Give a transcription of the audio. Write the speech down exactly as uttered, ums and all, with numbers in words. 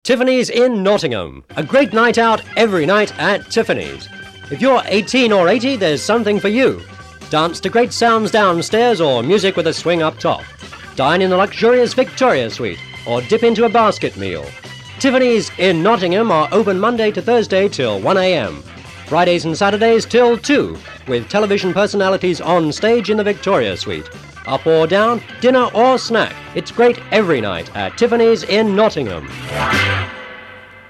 Tiffany's in Nottingham. A great night out every night at Tiffany's. If you're eighteen or eighty, there's something for you. Dance to great sounds downstairs or music with a swing up top. Dine in the luxurious Victoria Suite or dip into a basket meal. Tiffany's in Nottingham are open Monday to Thursday till one a m. Fridays and Saturdays till two, with television personalities on stage in the Victoria Suite. Up or down, dinner or snack, it's great every night at Tiffany's in Nottingham.